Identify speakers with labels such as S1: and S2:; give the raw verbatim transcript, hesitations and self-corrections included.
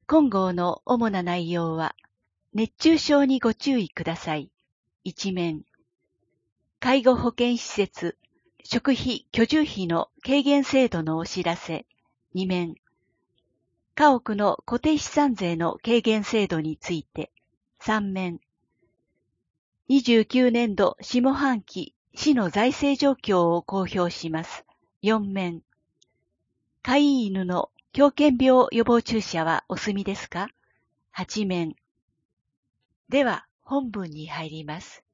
S1: 今号の主な内容は、熱中症にご注意ください。一面、介護保険施設、食費・居住費の軽減制度のお知らせ。二面、家屋の固定資産税の軽減制度について。三面、にじゅうきゅうねんど下半期市の財政状況を公表します。四面、飼い犬の狂犬病予防注射はお済みですか？八面。では本文に入ります。